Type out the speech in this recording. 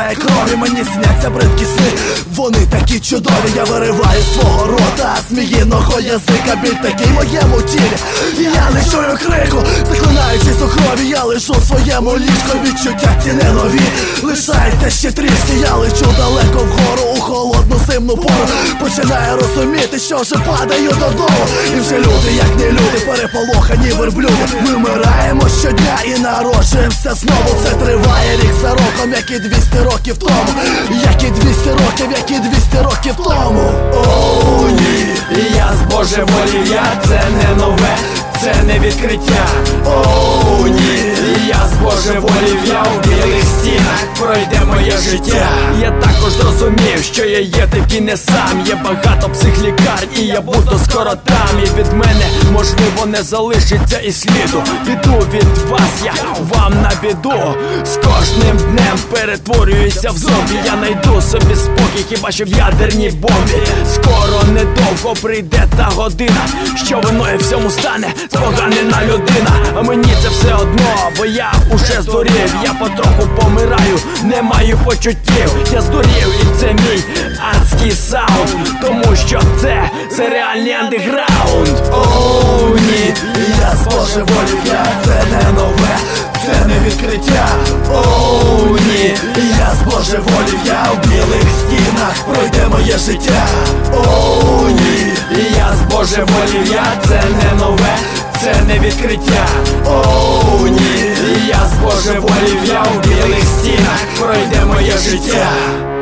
немає крові, мені сняться бридкі сни. Вони такі чудові, я вириваю свого рота зміїного язика, біль такий в моєму тілі. Я не чую крику, заклинаючись у крові, я лежу в своєму ліжку, відчуття ці не нові. Лишається ще трішки, я лечу далеко вгору у холодну зимну пору. Починаю розуміти, що вже падаю додому. І вже люди, як не люди, переполохані верблюди. Ми вмираємо щодня і народжуємося знову. Це триває рік за роком, як і 200 років тому. Як і 200 років, як і 200 років тому. Оу, ні, Я збожеволів, це не нове, це не відкриття. оу, ні, Я збожеволів, у білих стінах пройде моє життя. Я також зрозумів, що я є таки не сам. Є багато психлікарень і я буду скоро там. І від мене, можливо, не залишиться і сліду. Піду від вас, я вам на біду. З кожним днем перетворююся в зомбі. Я найду собі спокій, хіба що в ядерній бомбі. Скоро недовго прийде та година, що виною всьому стане споганена людина. А мені це все одно, бо я уже здурів. Я потроху помираю, не маю почуттів. Я здурів, і це мій адський саунд, тому що це реальний андеграунд. оу, ні, я збожеволів, це не нове, це не відкриття. Оу, ні, я збожеволів, в білих стінах пройде моє життя. Оу, ні, Я збожеволів, це не нове, це не відкриття. оу, ні, Я збожеволів, у білих стінах пройде моє життя.